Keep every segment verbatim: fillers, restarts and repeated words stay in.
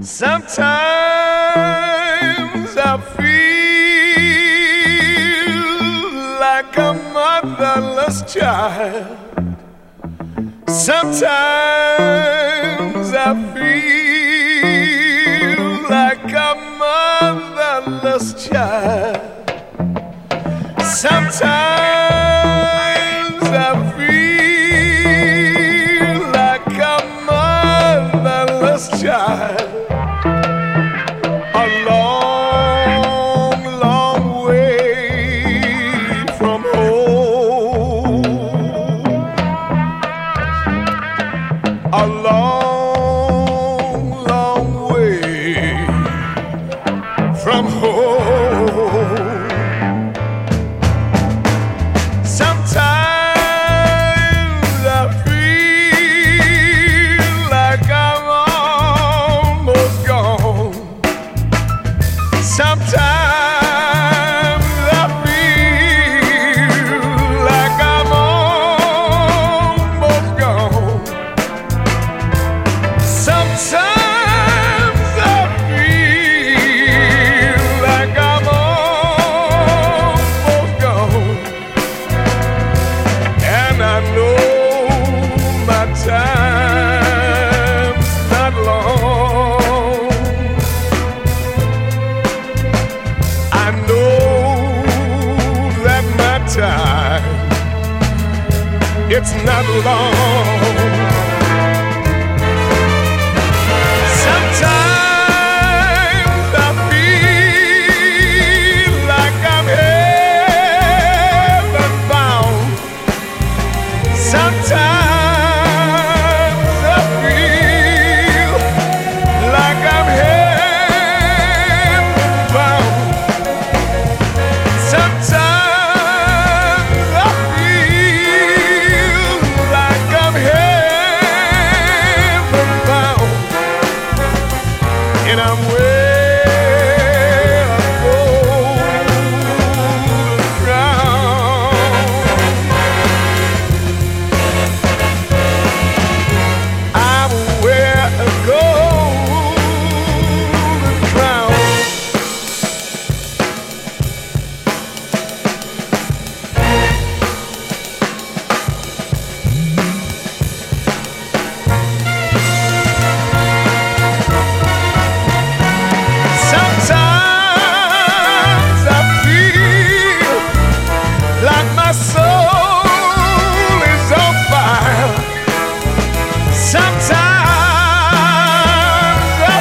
Sometimes I feel like a motherless child. Sometimes I feel like a motherless child. Sometimes I feel like a motherless child. A long, long way from home. A long, long way from home. Sometimes I feel like I'm almost gone. Sometimes I feel like I'm almost gone. Sometimes I feel like I'm almost gone. And I know my time's not long. I know that my time, it's not long. Sometimes I feel like I'm heaven bound. Sometimes I feel like I'm heaven bound. Sometimes I feel like I'm heaven bound, and I'm way above the ground. I'm where a golden crown. Sometimes I feel like my soul is on fire. Sometimes I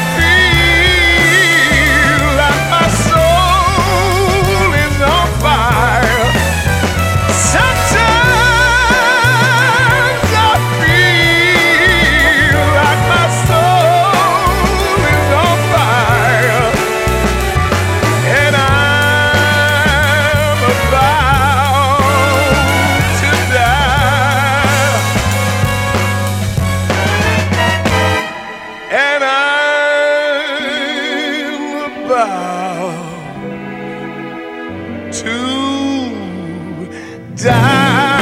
feel like my soul is on fire. Sometimes I feel like my soul is on fire, and I'm about to die, and I'm about to die.